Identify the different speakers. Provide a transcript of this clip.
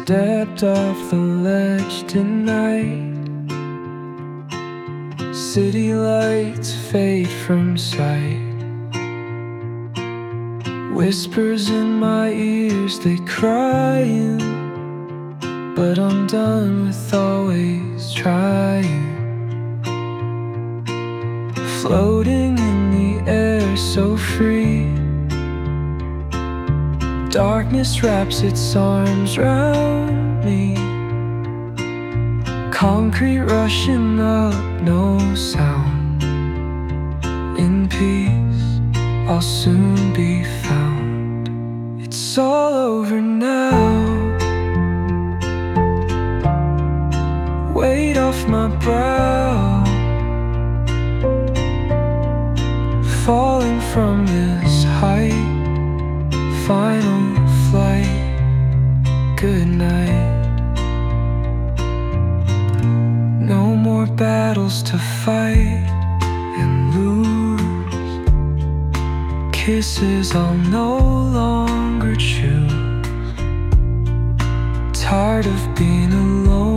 Speaker 1: stepped off the ledge tonight. City lights fade from sight. Whispers in my ears, they crying, but I'm done with always trying. Floating in the air so free, darkness wraps its arms round me. Concrete rushing up, no sound. In peace, I'll soon be found. It's all over now. Weight off my brow, falling from this height. Final flight, good night. No more battles to fight and lose, kisses I'll no longer choose. Tired of being alone.